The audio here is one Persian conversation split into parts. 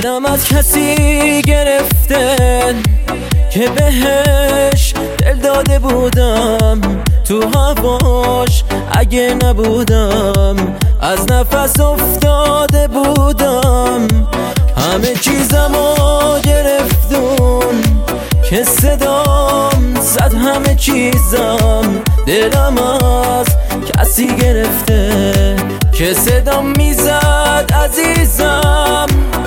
دلم از کسی گرفته که بهش دل داده بودم، تو هواش اگه نبودم از نفس افتاده بودم. همه چیزمو گرفتون که صدام زد، همه چیزم دلم از کسی گرفته که صدام میزد عزیزم.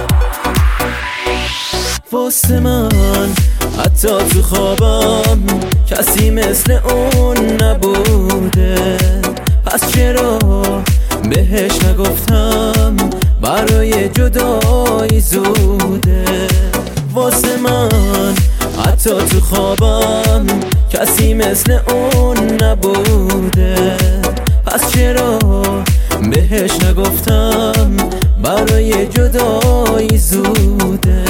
واسه من حتی تو خوابم کسی مثل اون نبوده، پس چرا بهش نگفتم برای جدایی زوده. واسه من حتی تو خوابم کسی مثل اون نبوده، پس چرا بهش نگفتم برای جدایی زوده.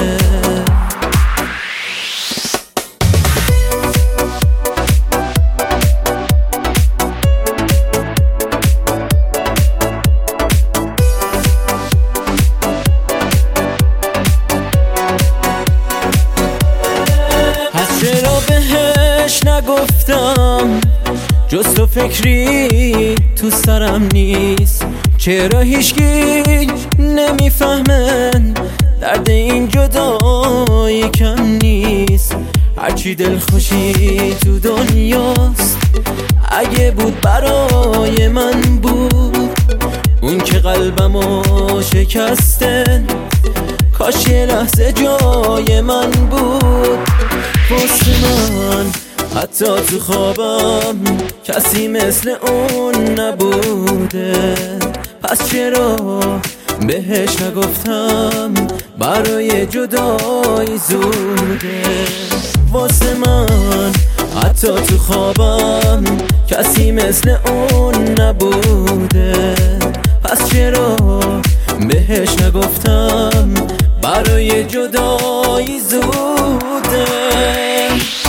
چرا بهش نگفتم جز تو فکری تو سرم نیست؟ چرا هیچکی نمیفهمن درد این جدایی کم نیست؟ هرچی دلخوشی تو دنیاست اگه بود برای من بود، اون که قلبمو شکستن کاش یه لحظه جای من بود. واسه من حتی تو خوابم کسی مثل اون نبوده، پس چرا بهش نگفتم برای جدایی زوده. واسه من حتی تو خوابم کسی مثل اون نبوده، پس چرا بهش نگفتم برای جدایی زوده.